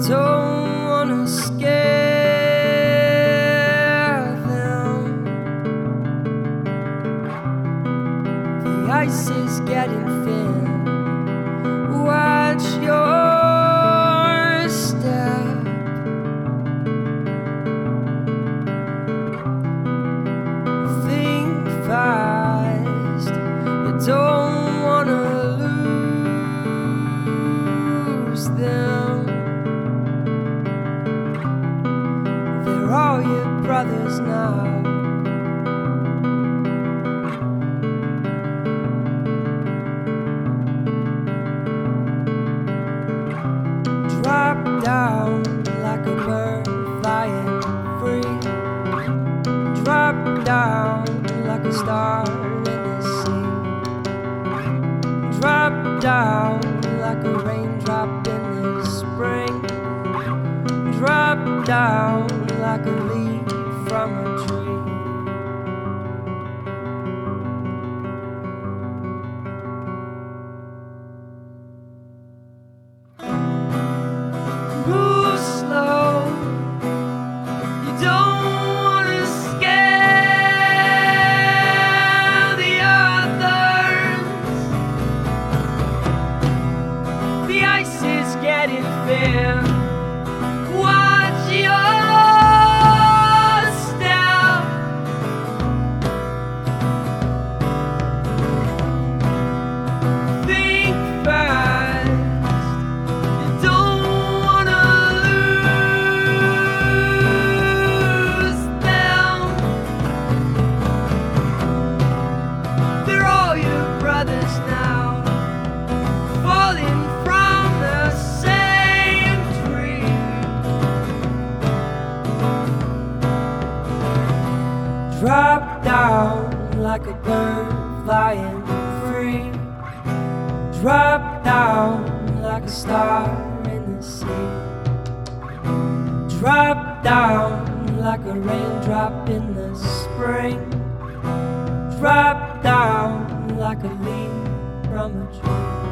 don't wanna scare them. The ice is getting thin. Watch your step. Think fast. You don't wanna lose them. They're all your brothers now. Drop down like a bird flying free. Drop down like a star in the sea. Drop down like a raindrop in the spring. Drop down like a leaf from a tree. Move slow. You don't wanna scare the others. The ice is getting thin. Watch your step. Think fast. You don't wanna lose them. They're all your brothers now, falling from the same tree. Drop down like a bird flying free. Drop down like a star in the sea. Drop down like a raindrop in the spring. Drop down like a leaf from a tree.